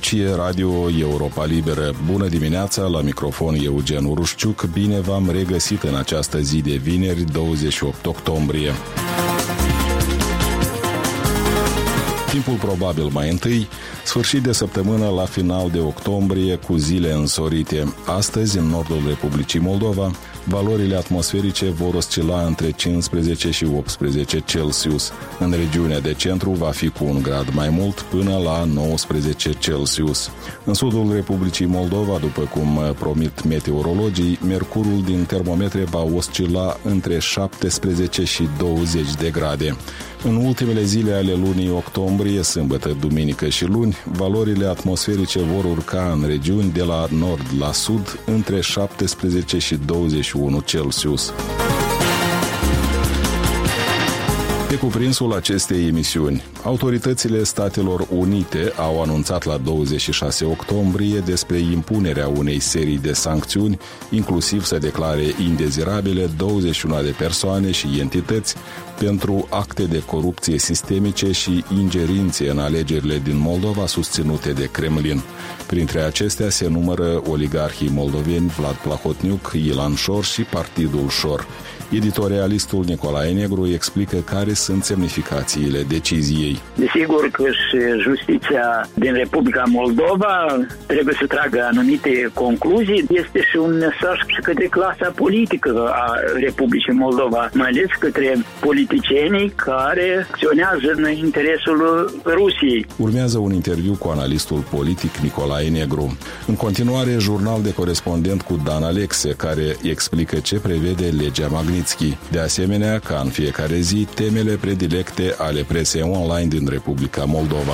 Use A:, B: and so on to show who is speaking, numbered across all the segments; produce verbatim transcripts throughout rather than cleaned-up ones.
A: Aici e Radio Europa Liberă. Bună dimineața, la microfon Eugen Urușciuc. Bine v-am regăsit în această zi de vineri, douăzeci și opt octombrie. Timpul probabil mai întâi, sfârșit de săptămână la final de octombrie cu zile însorite. Astăzi, în nordul Republicii Moldova, valorile atmosferice vor oscila între cincisprezece și optsprezece Celsius. În regiunea de centru va fi cu un grad mai mult, până la nouăsprezece Celsius. În sudul Republicii Moldova, după cum promit meteorologii, mercurul din termometre va oscila între șaptesprezece și douăzeci de grade. În ultimele zile ale lunii octombrie, sâmbătă, duminică și luni, valorile atmosferice vor urca în regiuni de la nord la sud între șaptesprezece și douăzeci și unu Celsius. Pe cuprinsul acestei emisiuni, autoritățile Statelor Unite au anunțat la douăzeci și șase octombrie despre impunerea unei serii de sancțiuni, inclusiv să declare indezirabile douăzeci și unu de persoane și entități pentru acte de corupție sistemice și ingerințe în alegerile din Moldova susținute de Kremlin. Printre acestea se numără oligarhii moldoveni Vlad Plahotniuc, Ilan Șor și Partidul Șor. Editorialistul Nicolae Negru explică care sunt semnificațiile deciziei.
B: Desigur că și justiția din Republica Moldova trebuie să tragă anumite concluzii. Este și un mesaj și către clasa politică a Republicii Moldova, mai ales către politicienii care acționează în interesul Rusiei.
A: Urmează un interviu cu analistul politic Nicolae Negru. În continuare, jurnal de corespondent cu Dan Alexe, care explică ce prevede legea Magnitsky. De asemenea, ca în fiecare zi, temele predilecte ale presei online din Republica Moldova.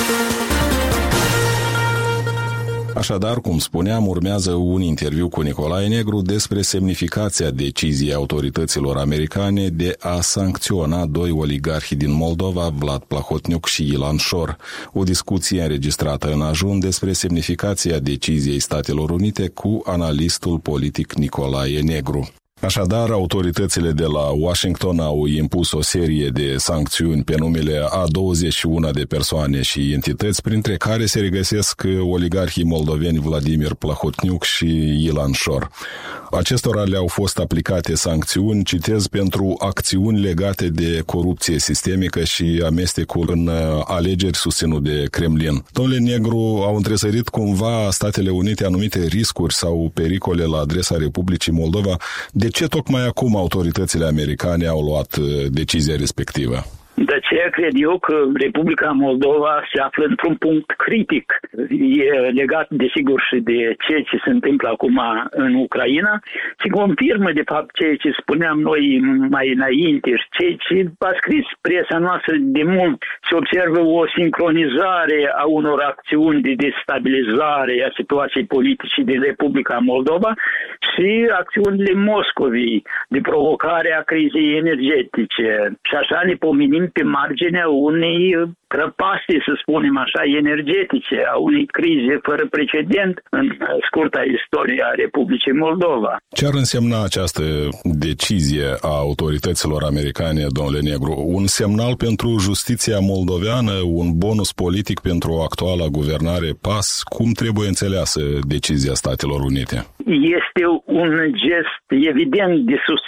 A: Așadar, cum spuneam, urmează un interviu cu Nicolae Negru despre semnificația deciziei autorităților americane de a sancționa doi oligarhi din Moldova, Vlad Plahotniuc și Ilan Șor. O discuție înregistrată în ajun despre semnificația deciziei Statelor Unite cu analistul politic Nicolae Negru. Așadar, autoritățile de la Washington au impus o serie de sancțiuni pe numele a douăzeci și unu de persoane și entități, printre care se regăsesc oligarhii moldoveni Vladimir Plahotniuc și Ilan Șor. Acestora le-au fost aplicate sancțiuni, citez, pentru acțiuni legate de corupție sistemică și amestecul în alegeri susținut de Kremlin. Domnule Negru, au întrezărit cumva Statele Unite anumite riscuri sau pericole la adresa Republicii Moldova? De ce tocmai acum autoritățile americane au luat decizia respectivă?
B: De aceea cred eu că Republica Moldova se află într-un punct critic. E legat, desigur, și de ceea ce se întâmplă acum în Ucraina. Se confirmă, de fapt, ceea ce spuneam noi mai înainte și ceea ce a scris presa noastră de mult. Se observă o sincronizare a unor acțiuni de destabilizare a situației politice din Republica Moldova și acțiunile Moscovei de provocare a crizei energetice. Și așa ne pomenim pe marginea unei prăpastii, să spunem așa, energetice, a unei crize fără precedent în scurta istorie a Republicii Moldova.
A: Ce ar însemna această decizie a autorităților americane, domnule Negru? Un semnal pentru justiția moldoveană, un bonus politic pentru actuala guvernare P A S? Cum trebuie înțeleasă decizia Statelor Unite?
B: Este un gest evident de susținere